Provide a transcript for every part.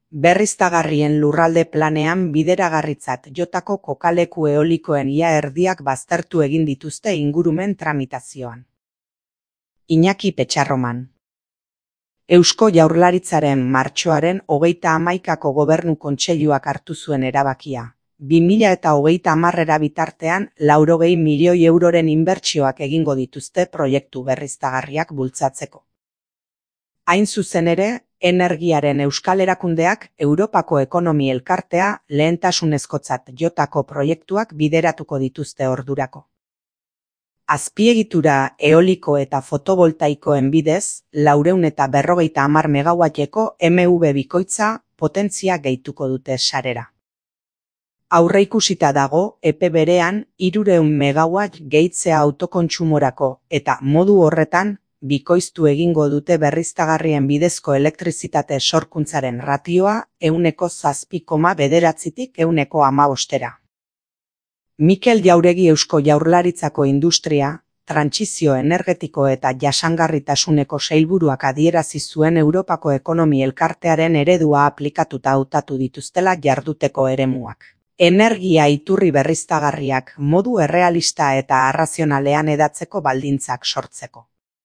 Berriztagarrien lurralde planean bideragarritzat jotako kokaleku eolikoen ia erdiak baztertu egin dituzte ingurumen tramitazioan. Iñaki Petxarroman. Eusko Jaurlaritzaren martxoaren 31ko Gobernu Kontseiluak hartu zuen erabakia. 2030 bitartean 80 milioi euroren inbertsioak egingo dituzte proiektu berriztagarriak bultzatzeko. Hain zuzen ere, Energiaren Euskal Erakundeak Europako Ekonomi Elkartea lehentasunezkotzat jotako proiektuak bideratuko dituzte ordurako. Azpiegitura eoliko eta fotovoltaikoen bidez, 450 megawatteko MV bikoitza potentzia gehituko dute sarera. Aurreikusita dago, epe berean 300 megawatt gehitzea autokontsumorako eta modu horretan, bikoiztu egingo dute berriztagarrien bidezko elektrizitate sorkuntzaren ratioa 7,9tik 1,15. Mikel Jauregi Eusko Jaurlaritzako Industria, Trantsizio Energetiko eta Jasangarritasuneko sailburuak adierazi zuen Europako Ekonomi Elkartearen eredua aplikatuta hautatu dituztela jarduteko eremuak. Energia iturri berriztagarriak modu errealista eta arrazionalean hedatzeko baldintzak sortzeko.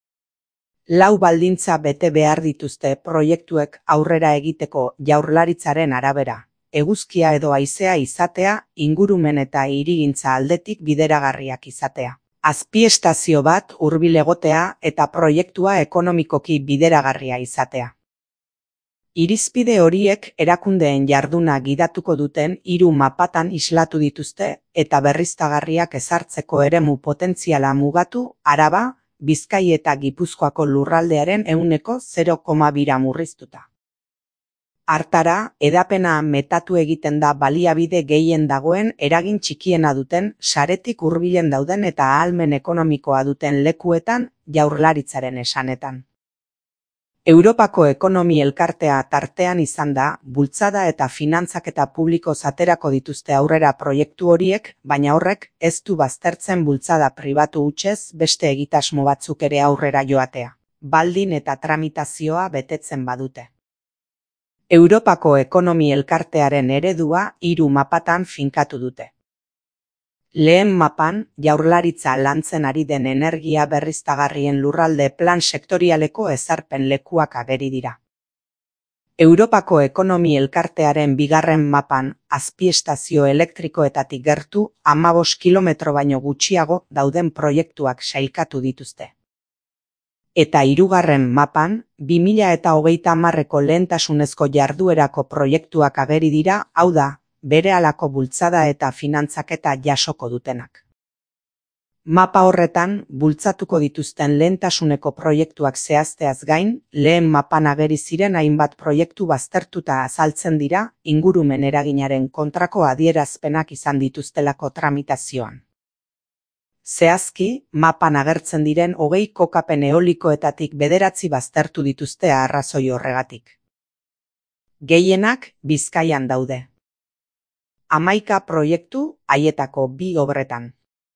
4 baldintza bete behar dituzte proiektuek aurrera egiteko Jaurlaritzaren arabera. Eguzkia edo haizea izatea, ingurumen eta hirigintza aldetik bideragarriak izatea. Azpiestazio bat hurbil egotea eta proiektua ekonomikoki bideragarria izatea. Irizpide horiek erakundeen jarduna gidatuko duten 3 mapatan islatu dituzte eta berriztagarriak ezartzeko eremu potentziala mugatu, Araba, Bizkai eta Gipuzkoako lurraldearen 0,2 murriztuta. Hartara, edapena metatu egiten da baliabide gehien dagoen eragin txikiena duten, saretik hurbilen dauden eta ahalmen ekonomikoa duten lekuetan, Jaurlaritzaren esanetan. Europako Ekonomi Elkartea tartean izan da, bultzada eta finantzaketa publiko zaterako dituzte aurrera proiektu horiek, baina horrek ez du baztertzen bultzada pribatu hutsez beste egitasmo batzuk ere aurrera joatea. Baldin eta tramitazioa betetzen badute. Europako Ekonomi Elkartearen eredua 3 mapatan finkatu dute. Lehen mapan, Jaurlaritza lantzen ari den energia berriztagarrien lurralde plan sektorialeko ezarpen lekuak ageri dira. Europako Ekonomi Elkartearen 2. mapan, azpiestazio elektrikoetatik gertu 15 kilometro baino gutxiago dauden proiektuak sailkatu dituzte. Eta 3. mapan, 2030ko lehentasunezko jarduerako proiektuak ageri dira, hau da, berehalako bultzada eta finantzaketa jasoko dutenak. Mapa horretan, bultzatuko dituzten lehentasuneko proiektuak zehazteaz gain, lehen mapan ageri ziren hainbat proiektu baztertuta azaltzen dira, ingurumen eraginaren kontrako adierazpenak izan dituztelako tramitazioan. Zehazki, mapan agertzen diren 20 kokapen eolikoetatik 9 baztertu dituzte arrazoi horregatik. Gehienak Bizkaian daude. 11 proiektu haietako 2 obretan.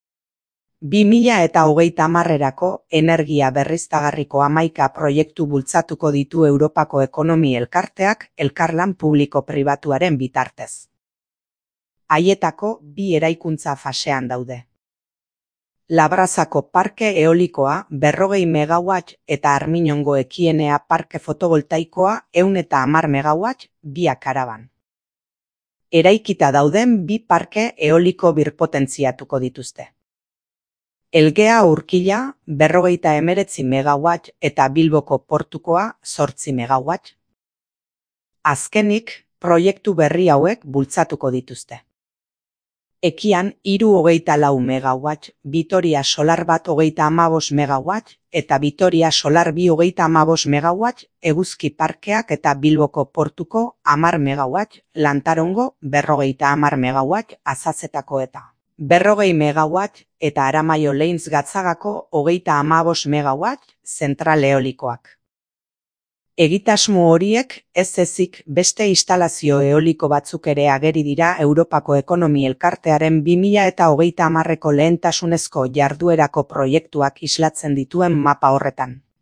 2030erako energia berriztagarriko 11 proiektu bultzatuko ditu Europako Ekonomi Elkarteak elkarlan publiko-pribatuaren bitartez. Haietako 2 eraikuntza fasean daude. Labrazako parke eolikoa 40 megawatt eta Arminongo Ekienea parke fotovoltaikoa 110 megawatt, biak Araban. Eraikita dauden 2 parke eoliko birpotentziatuko dituzte. Elgea Urkila 59 megawatt eta Bilboko portukoa 8 megawatt. Azkenik, proiektu berri hauek bultzatuko dituzte. Ekian 34 megawatt, Vitoria Solar bat 35 megawatt eta Vitoria Solar 2 35 megawatt, Eguzki parkeak eta Bilboko portuko 10 megawatt, Lantarongo 50 megawatt, Azazetako eta 40 megawatt eta Aramaio Leintz Gatzagako 35 megawatt, zentral eolikoak. Egitasmo horiek ez ezik beste instalazio eoliko batzuk ere ageri dira Europako Ekonomi Elkartearen 2030ko lehentasunezko jarduerako proiektuak islatzen dituen mapa horretan.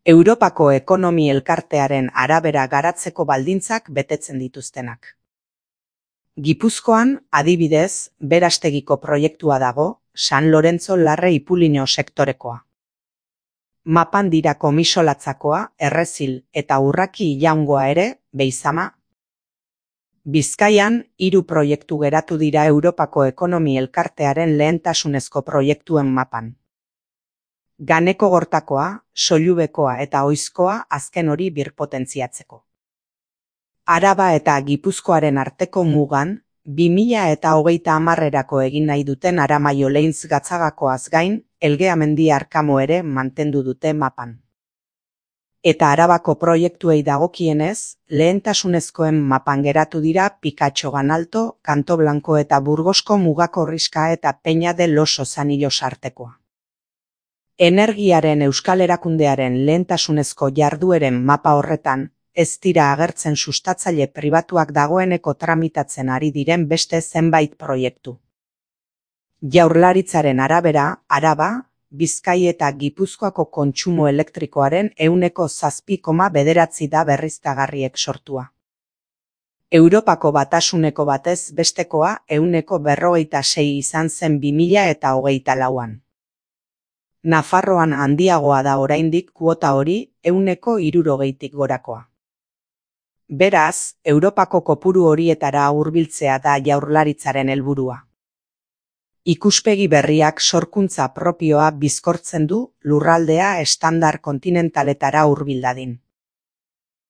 Europako Ekonomi Elkartearen arabera garatzeko baldintzak betetzen dituztenak. Gipuzkoan, adibidez, Berastegiko proiektua dago, San Lorenzo Larre Ipulino sektorekoa. Mapan dira Komisolatzakoa, Errezil eta Urraki Ilaungoa ere, Beizama. Bizkaian, 3 proiektu geratu dira Europako Ekonomi Elkartearen lehentasunezko proiektuen mapan. Ganeko Gortakoa, Soilubekoa eta Oizkoa azken hori birpotentziatzeko. Araba eta Gipuzkoaren arteko mugan, 2030erako egin nahi duten Aramaio-Leintz Gatzagakoaz gain, Elgeamendi Arkamo ere mantendu dute mapan. Eta Arabako proiektuei dagokienez, lehentasunezkoen mapan geratu dira Pikatxogan Alto, Kanto Blanko eta Burgosko mugako Riska eta Peña de los Osanillos artekoa. Energiaren Euskal Erakundearen lehentasunezko jardueren mapa horretan, ez dira agertzen sustatzaile pribatuak dagoeneko tramitatzen ari diren beste zenbait proiektu. Jaurlaritzaren arabera, Araba, Bizkai eta Gipuzkoako kontsumo elektrikoaren 7,9% da berriztagarriek sortua. Europako Batasuneko batez bestekoa 1,46% izan zen 2024an. Nafarroan handiagoa da oraindik kuota hori 60%tik gorakoa. Beraz, Europako kopuru horietara hurbiltzea da Jaurlaritzaren helburua. Ikuspegi berriak sorkuntza propioa bizkortzen du lurraldea estandar kontinentaletara hurbil dadin.